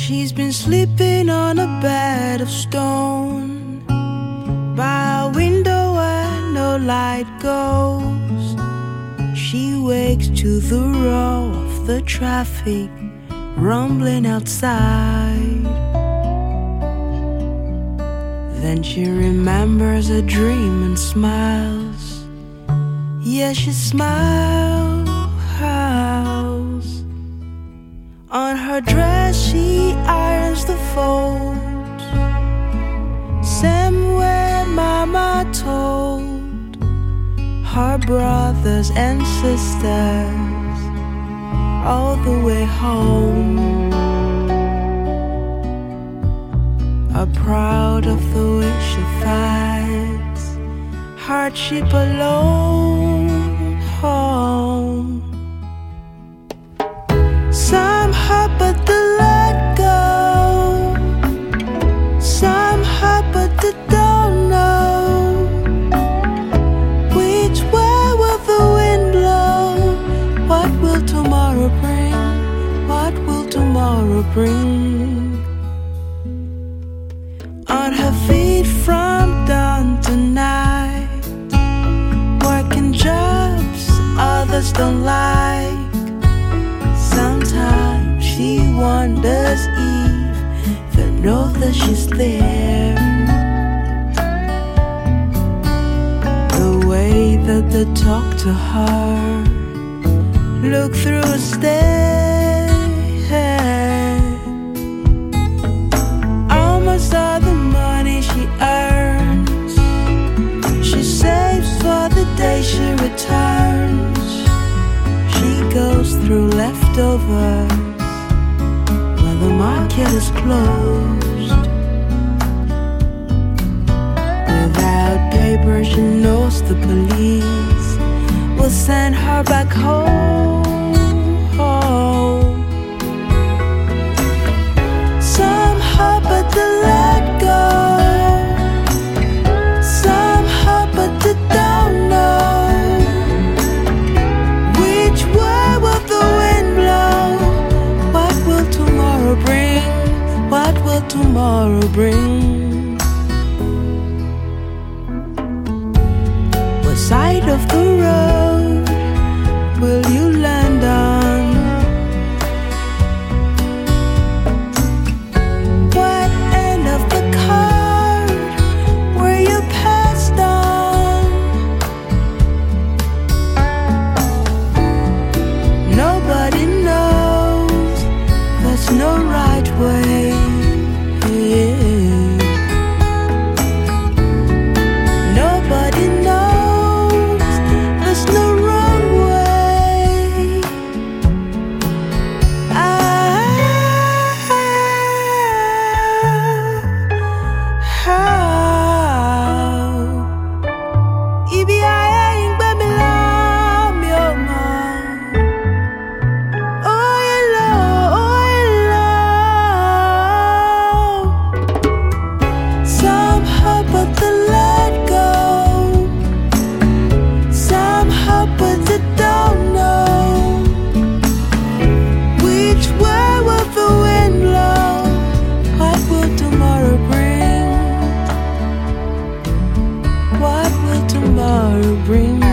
She's been sleeping on a bed of stone by a window where no light goes. She wakes to the roar of the traffic rumbling outside. Then she remembers a dream and smiles. Yeah, she smiles. On her dress she irons the folds, same way Mama told her brothers and sisters all the way home. Are proud of the way she fights hardship alone home. Some hurt but they let go, some hurt but they don't know which way will the wind blow. What will tomorrow bring? What will tomorrow bring? On her feet from dawn to night, working jobs others don't like. Sometimes she wonders if they know that she's there. The way that they talk to her, look through a stare. Almost all the money she earns, she saves for the day she returns. She goes through leftovers when the market is closed. Without paper, she knows the police will send her back home. Some hurt but they let go, some hurt but they don't know which way will the wind blow. What will tomorrow bring? What will tomorrow bring? What side of the road will you land on? What end of the card were you passed on? Nobody knows, there's no right way. Nobody knows, there's no wrong way. Ibi ayé ń gbé mi lọ, mi ò mọ̀. Some hurt but they let go, some hurt but they don't know which way will the wind blow. What will tomorrow bring? What will tomorrow bring?